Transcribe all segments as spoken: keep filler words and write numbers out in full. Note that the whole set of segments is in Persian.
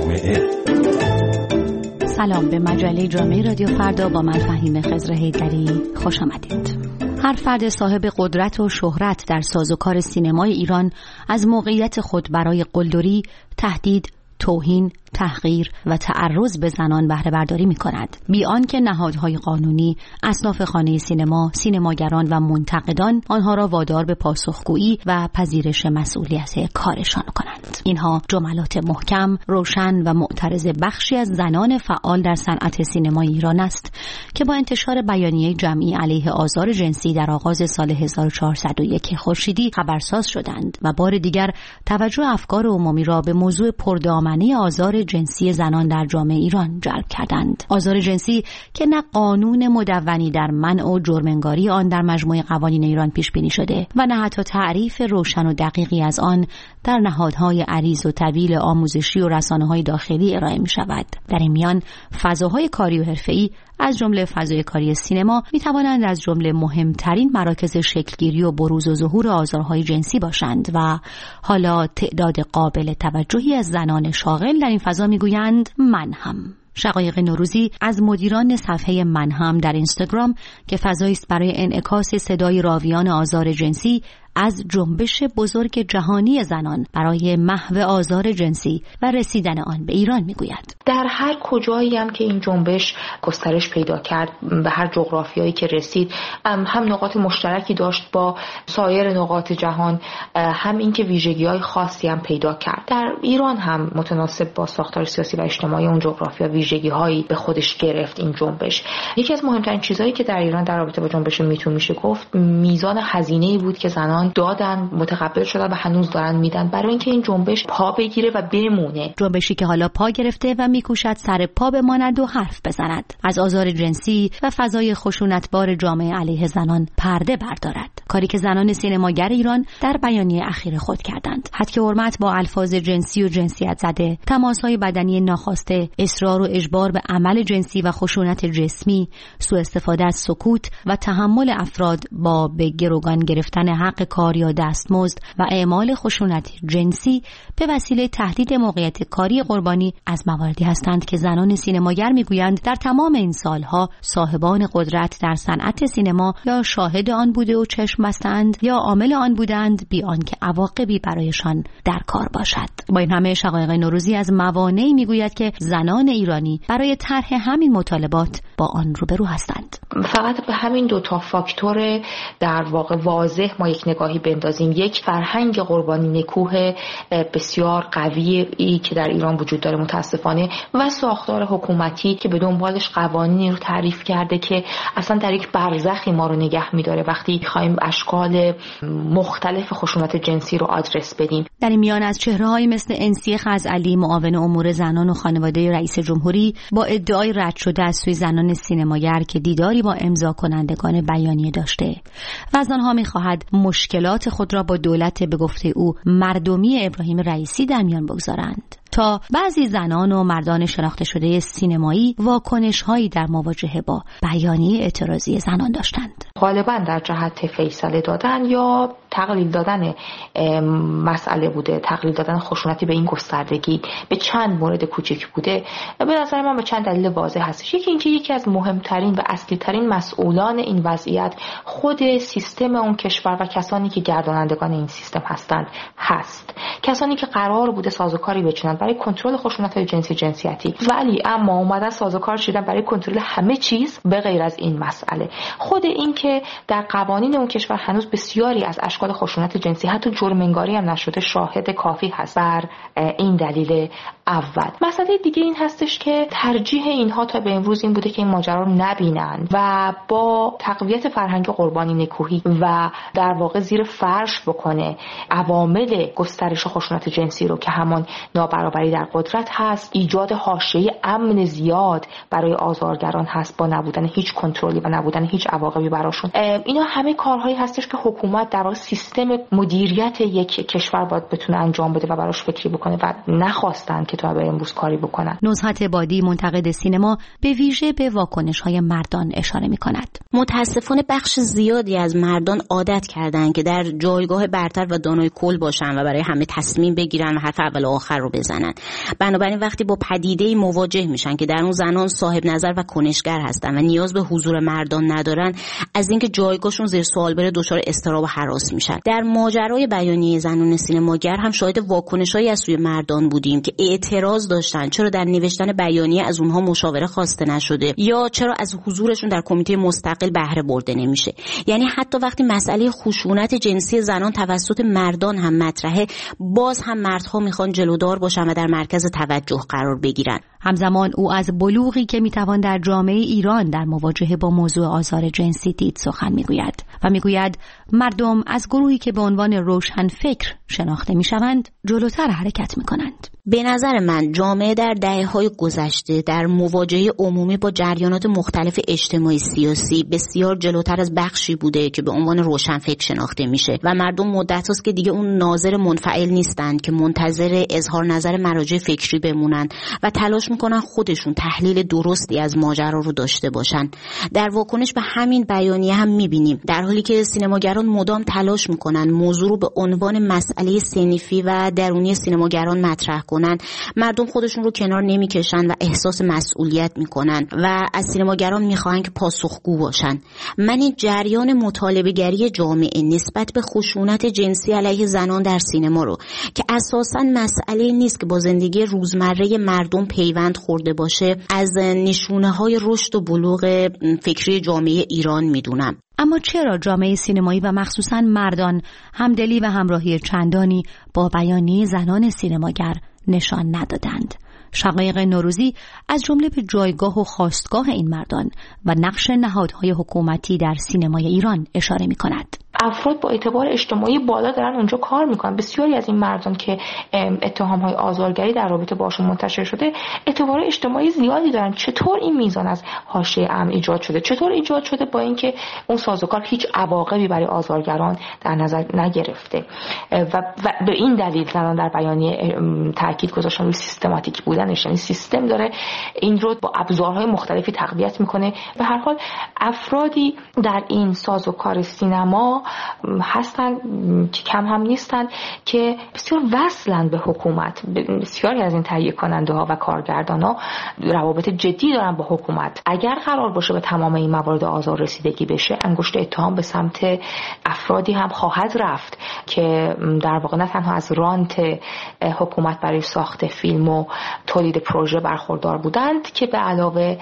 جامعه. سلام، به مجله جامعه رادیو فردا با من فهیم خضر حیدری خوش آمدید. هر فرد صاحب قدرت و شهرت در سازوکار سینمای ایران از موقعیت خود برای قلدری، تهدید، توهین، تحقیر و تعرض به زنان بهره برداری می کند، بی آنکه نهادهای قانونی، اصناف خانه سینما، سینماگران و منتقدان آنها را وادار به پاسخگویی و پذیرش مسئولیت کارشان کنند. اینها جملات محکم، روشن و معترض بخشی از زنان فعال در صنعت سینمای ایران است که با انتشار بیانیه جمعی علیه آزار جنسی در آغاز سال هزار و چهارصد و یک خورشیدی خبرساز شدند و بار دیگر توجه افکار عمومی را به موضوع پردامنه آزار جنسی زنان در جامعه ایران جلب کردند. آزار جنسی که نه قانون مدونی در منع و جرم‌انگاری آن در مجموع قوانین ایران پیش بینی شده و نه حتی تعریف روشن و دقیقی از آن در نهادهای عریض و طویل آموزشی و رسانه‌های داخلی ارائه می شود. در این میان فضاهای کاری و حرفه‌ای از جمله فضای کاری سینما می توانند از جمله مهمترین مراکز شکلگیری و بروز و ظهور آزارهای جنسی باشند و حالا تعداد قابل توجهی از زنان شاغل در این فضا می گویند من هم. شقایق نوروزی از مدیران صفحه من هم در اینستاگرام که فضایی است برای انعکاس صدای راویان آزار جنسی از جنبش بزرگ جهانی زنان برای محو آزار جنسی و رسیدن آن به ایران میگوید. در هر کجایی هم که این جنبش گسترش پیدا کرد، به هر جغرافیایی که رسید، هم نقاط مشترکی داشت با سایر نقاط جهان، هم این که ویژگی‌های خاصی هم پیدا کرد. در ایران هم متناسب با ساختار سیاسی و اجتماعی اون جغرافیا ویژگی‌هایی به خودش گرفت این جنبش. یکی از مهمترین چیزهایی که در ایران در رابطه با جنبش میتو میشه گفت، میزان هزینه‌ای بود که زنان دادن، متقبل شدن و هنوز دارن میدن برای اینکه این جنبش پا بگیره و بمونه. جنبشی که حالا پا گرفته و میکوشد سر پا بماند و حرف بزند، از آزار جنسی و فضای خشونتبار جامعه علیه زنان پرده بردارد. کاری که زنان سینماگر ایران در بیانیه اخیر خود کردند. حد که حرمت با الفاظ جنسی و جنسیت زده، تماس‌های بدنی ناخواسته، اصرار و اجبار به عمل جنسی و خشونت جسمی، سوء استفاده از سکوت و تحمل افراد با به گروگان گرفتن حق کار یا دستمزد و اعمال خشونت جنسی به وسیله تهدید موقعیت کاری قربانی از مواردی هستند که زنان سینماگر میگویند در تمام این سالها صاحبان قدرت در صنعت سینما یا شاهد آن بوده و چشم بستند یا عامل آن بودند، بی آنکه عواقبی برایشان در کار باشد. با این همه شقایق نوروزی از موانعی میگوید که زنان ایرانی برای طرح همین مطالبات با آن روبرو هستند. فقط به همین دو تا فاکتور در واقع واضح ما یک نگاهی بندازیم. یک، فرهنگ قربانی نکوه بسیار قوی ای که در ایران وجود داره متاسفانه و ساختار حکومتی که به دنبالش قوانینی رو تعریف کرده که اصلا در یک برزخی ما رو نگه می‌داره وقتی می‌خوایم اشکال مختلف خشونت جنسی رو آدرس بدیم. در این میان از چهره‌هایی مثل انسی خزعلی، معاون امور زنان و خانواده رئیس جمهوری، با ادعای رد شده از سوی زنان سینماگر که دیداری با امضا کنندگان بیانیه داشته و از آنها می‌خواهد مشکلات خود را با دولت به گفته او مردمی ابراهیم رئیسی در میان بگذارند، تا بعضی زنان و مردان شناخته شده سینمایی واکنش‌هایی در مواجهه با بیانیه اعتراضی زنان داشتند. غالباً در جهت فیصله دادن یا تقلیل دادن مسئله بوده، تقلیل دادن خشونتی به این گستردگی به چند مورد کوچک بوده. به نظر من به چند دلیل واضح هستش. یکی اینکه یکی از مهمترین و اصلی‌ترین مسئولان این وضعیت خود سیستم اون کشور و کسانی که گردانندگان این سیستم هستند هست. کسانی که قرار بوده سازوکاری بچینن برای کنترل خشونت‌های جنسی جنسیتی، ولی اما اومدن سازوکار شدن برای کنترل همه چیز به غیر از این مسئله. خود این که در قوانین اون کشور هنوز بسیاری از اشکال خشونت جنسی حتی جرم‌انگاری هم نشده شاهد کافی هست بر این دلیل اول. مسئله دیگه این هستش که ترجیح اینها تا به امروز این بوده که این ماجرا رو نبینن و با تقویت فرهنگ قربانی نکوهی و در واقع زیر فرش بکنه عوامل گسترش خشونت جنسی رو که همان نابرابری در قدرت هست، ایجاد حاشیه امن زیاد برای آزارگران هست با نبودن هیچ کنترلی و نبودن هیچ عواقبی براشون. اینا همه کارهایی هستش که حکومت در واقع سیستم مدیریت یک کشور باید بتونه انجام بده و براش فکری بکنه و نخواستن که تا به امروز کاری بکنن. نزهت بادی منتقد سینما به ویژه به واکنش‌های مردان اشاره می‌کند. متاسفانه بخش زیادی از مردان عادت کردن که در جایگاه برتر و دانای کل باشن و برای همه تصمیم بگیرن و حرف اول و آخر رو بزنن. بنابراین وقتی با پدیده‌ای مواجه میشن که در اون زنان صاحب نظر و کنشگر هستن و نیاز به حضور مردان ندارن، از اینکه جایگاهشون زیر سوال بره دچار اضطراب و هراس میشن. در ماجرای بیانیه زنان سینماگر هم شاهد واکنش‌هایی از سوی مردان بودیم که اعتراض داشتن چرا در نوشتن بیانیه از اونها مشاوره خواسته نشده یا چرا از حضورشون در کمیته مستقل بهره برده نمیشه. یعنی حتی وقتی مسئله خشونت جنسی زنان توسط مردان هم مطرحه، باز هم مردها میخوان جلودار باشن و در مرکز توجه قرار بگیرن. همزمان او از بلوغی که میتوان در جامعه ایران در مواجهه با موضوع آزار جنسی دید سخن میگوید و میگوید مردم از گروهی که به عنوان روشن فکر شناخته میشوند جلوتر حرکت میکنند. به نظر من جامعه در دهه‌های گذشته در مواجهه عمومی با جریانات مختلف اجتماعی سیاسی بسیار جلوتر از بخشی بوده که به عنوان روشنفکر شناخته میشه و مردم مدت هاست که دیگه اون ناظر منفعل نیستند که منتظر اظهار نظر مراجع فکری بمونن و تلاش میکنن خودشون تحلیل درستی از ماجرا رو داشته باشن. در واکنش به همین بیانیه هم میبینیم در حالی که سینماگران مدام تلاش میکنن موضوع رو به عنوان مسئله صنفی و درونی سینماگران مطرح کنن، مردم خودشون رو کنار نمیکشن و احساس مسئولیت میکنن و از سینماگران میخواهن که پاسخگو باشن. من این جریان مطالبه‌گری جامعه نسبت به خشونت جنسی علیه زنان در سینما رو که اساساً مسئله نیست که با زندگی روزمره مردم پیوند خورده باشه، از نشونه‌های رشد و بلوغ فکری جامعه ایران میدونم. اما چرا جامعه سینمایی و مخصوصاً مردان همدلی و همراهی چندانی با بیانیه زنان سینماگر نشان ندادند؟ شقایق نوروزی از جمله به جایگاه و خواستگاه این مردان و نقش نهادهای حکومتی در سینمای ایران اشاره می‌کند. افراد با اعتبار اجتماعی بالا دارن اونجا کار میکنن. بسیاری از این مردان که اتهام‌های آزارگری در رابطه باشون منتشر شده اعتبار اجتماعی زیادی دارن. چطور این میزان از حاشیه امن ایجاد شده؟ چطور ایجاد شده با اینکه اون سازوکار هیچ عواقبی برای آزارگران در نظر نگرفته و, و به این دلیل زنان در بیانیه تاکید گذاشتن روی سیستماتیک بودنش، یعنی سیستم داره این رو با ابزارهای مختلفی تقویت میکنه. به هر حال افرادی در این سازوکار سینما هستن که کم هم نیستن که بسیار وصلن به حکومت. بسیاری از این تهیه کننده ها و کارگردان ها روابط جدی دارن با حکومت. اگر قرار باشه به تمام این موارد آزار رسیدگی بشه، انگشت اتهام به سمت افرادی هم خواهد رفت که در واقع نه تنها از رانت حکومت برای ساخت فیلم و تولید پروژه برخوردار بودند که به علاوه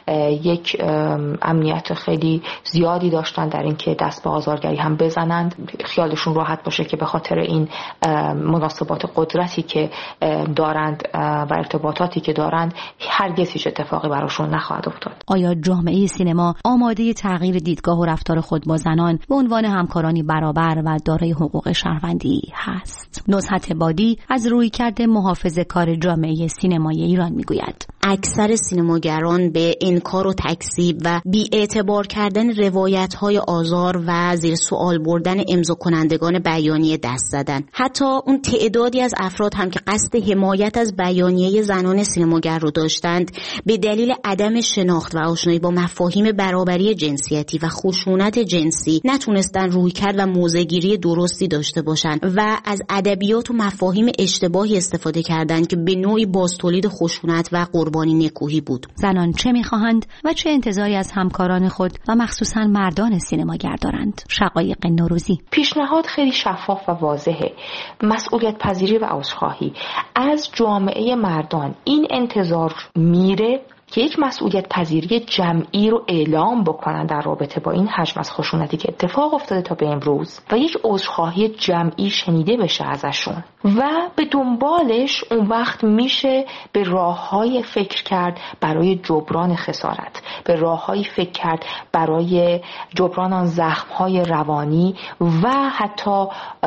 یک امنیت خیلی زیادی داشتن در اینکه دست به آزارگری هم بزنند. خیالشون راحت باشه که به خاطر این مناسبات قدرتی که دارند و ارتباطاتی که دارند هرگز هیچ اتفاقی براشون نخواهد افتاد. آیا جامعه سینما آماده تغییر دیدگاه و رفتار خود با زنان به عنوان همکارانی برابر و دارای حقوق شهروندی هست؟ نزهت بادی از رویکرد محافظه‌کار جامعه سینمای ایران میگوید اکثر سینماگران به انکار و تکذیب و بی‌اعتبار کردن روایت‌های آزار و زیر سوال بردن امضا کنندگان بیانیه دست زدن. حتی اون تعدادی از افراد هم که قصد حمایت از بیانیه زنان سینماگر رو داشتند، به دلیل عدم شناخت و آشنایی با مفاهیم برابری جنسیتی و خشونت جنسی نتونستن رویکرد و موضع‌گیری درستی داشته باشند و از ادبیات و مفاهیم اشتباهی استفاده کردند که به نوعی بازتولید خشونت و قربانی نکوهی بود. زنان چه می‌خواهند و چه انتظاری از همکاران خود و مخصوصاً مردان سینماگر دارند؟ شقایق نوروزی. پیشنهاد خیلی شفاف و واضحه. مسئولیت پذیری و عذرخواهی از جامعه مردان. این انتظار میره که یک مسئولیت پذیری جمعی رو اعلام بکنن در رابطه با این حجم از خشونتی که اتفاق افتاده تا به امروز و یک عذرخواهی جمعی شنیده بشه ازشون و به دنبالش اون وقت میشه به راههای فکر کرد برای جبران خسارت، به راههای فکر کرد برای جبران آن زخمهای روانی و حتی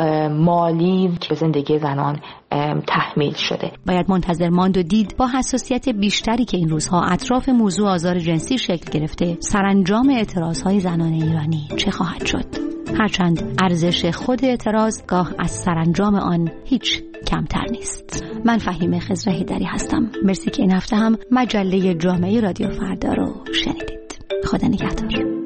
مالی که زندگی زنان تحمیل شده. باید منتظر ماند و دید با حساسیت بیشتری که این روزها اطراف موضوع آزار جنسی شکل گرفته سرانجام اعتراضهای زنان ایرانی چه خواهد شد. هرچند ارزش خود اعتراض گاه از سرانجام آن هیچ کمتر نیست. من فهیمه خضر حیدری هستم. مرسی که این هفته هم مجله جامعه رادیو فردا رو شنیدید. خدا نگهدار.